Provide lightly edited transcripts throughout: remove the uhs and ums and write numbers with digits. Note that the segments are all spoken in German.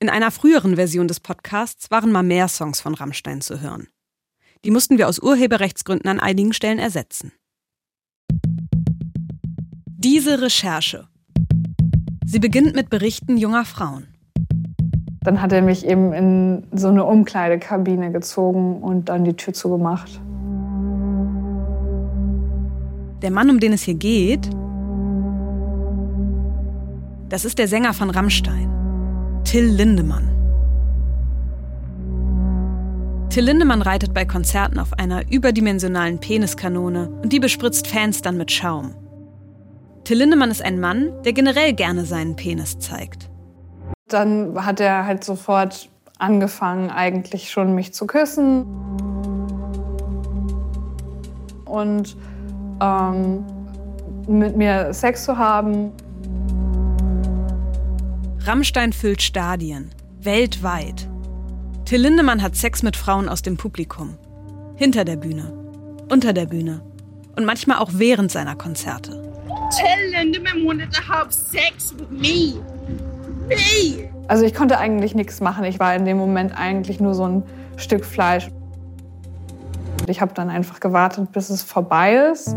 In einer früheren Version des Podcasts waren mal mehr Songs von Rammstein zu hören. Die mussten wir aus Urheberrechtsgründen an einigen Stellen ersetzen. Diese Recherche. Sie beginnt mit Berichten junger Frauen. Dann hat er mich eben in so eine Umkleidekabine gezogen und dann die Tür zugemacht. Der Mann, um den es hier geht, das ist der Sänger von Rammstein, Till Lindemann. Till Lindemann reitet bei Konzerten auf einer überdimensionalen Peniskanone und die bespritzt Fans dann mit Schaum. Till Lindemann ist ein Mann, der generell gerne seinen Penis zeigt. Dann hat er halt sofort angefangen, eigentlich schon mich zu küssen. Und mit mir Sex zu haben. Rammstein füllt Stadien, weltweit. Till Lindemann hat Sex mit Frauen aus dem Publikum. Hinter der Bühne, unter der Bühne und manchmal auch während seiner Konzerte. Till Lindemann wanted to have sex with me. Me! Also ich konnte eigentlich nichts machen. Ich war in dem Moment eigentlich nur so ein Stück Fleisch. Ich habe dann einfach gewartet, bis es vorbei ist.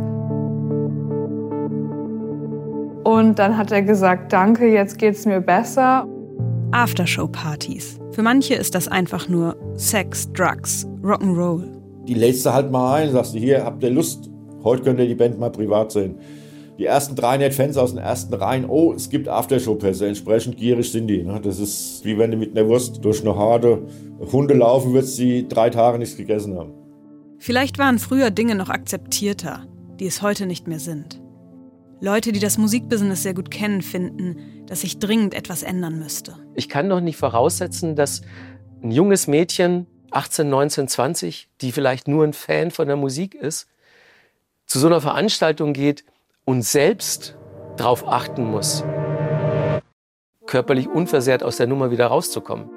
Und dann hat er gesagt, danke, jetzt geht's mir besser. Aftershow-Partys. Für manche ist das einfach nur Sex, Drugs, Rock'n'Roll. Die lädst du halt mal ein, sagst du, hier, habt ihr Lust? Heute könnt ihr die Band mal privat sehen. Die ersten 300 Fans aus den ersten Reihen, oh, es gibt Aftershow-Pässe, entsprechend gierig sind die. Das ist wie wenn du mit einer Wurst durch eine harte Hunde laufen würdest, die 3 Tage nichts gegessen haben. Vielleicht waren früher Dinge noch akzeptierter, die es heute nicht mehr sind. Leute, die das Musikbusiness sehr gut kennen, finden, dass sich dringend etwas ändern müsste. Ich kann doch nicht voraussetzen, dass ein junges Mädchen, 18, 19, 20, die vielleicht nur ein Fan von der Musik ist, zu so einer Veranstaltung geht und selbst darauf achten muss, körperlich unversehrt aus der Nummer wieder rauszukommen.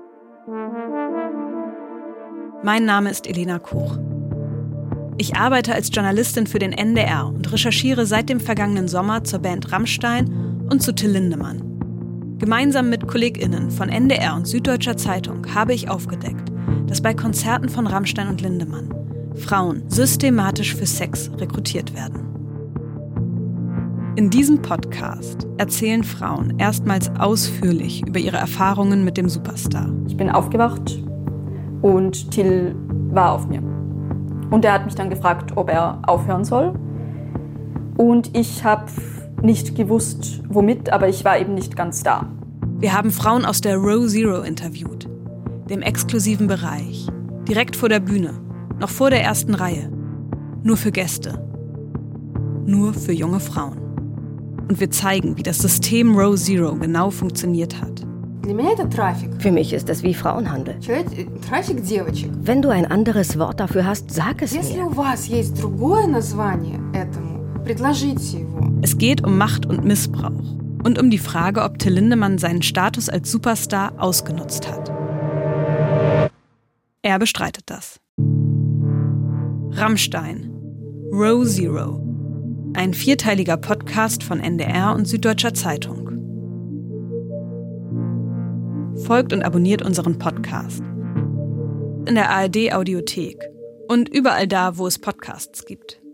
Mein Name ist Elena Koch. Ich arbeite als Journalistin für den NDR und recherchiere seit dem vergangenen Sommer zur Band Rammstein und zu Till Lindemann. Gemeinsam mit KollegInnen von NDR und Süddeutscher Zeitung habe ich aufgedeckt, dass bei Konzerten von Rammstein und Lindemann Frauen systematisch für Sex rekrutiert werden. In diesem Podcast erzählen Frauen erstmals ausführlich über ihre Erfahrungen mit dem Superstar. Ich bin aufgewacht und Till war auf mir. Und er hat mich dann gefragt, ob er aufhören soll. Und ich habe nicht gewusst, womit, aber ich war eben nicht ganz da. Wir haben Frauen aus der Row Zero interviewt, dem exklusiven Bereich, direkt vor der Bühne, noch vor der ersten Reihe. Nur für Gäste. Nur für junge Frauen. Und wir zeigen, wie das System Row Zero genau funktioniert hat. Für mich ist es wie Frauenhandel. Wenn du ein anderes Wort dafür hast, sag es mir. Es geht um Macht und Missbrauch und um die Frage, ob Till Lindemann seinen Status als Superstar ausgenutzt hat. Er bestreitet das. Rammstein, Row Zero. Ein 4-teiliger Podcast von NDR und Süddeutscher Zeitung. Folgt und abonniert unseren Podcast. In der ARD-Audiothek und überall da, wo es Podcasts gibt.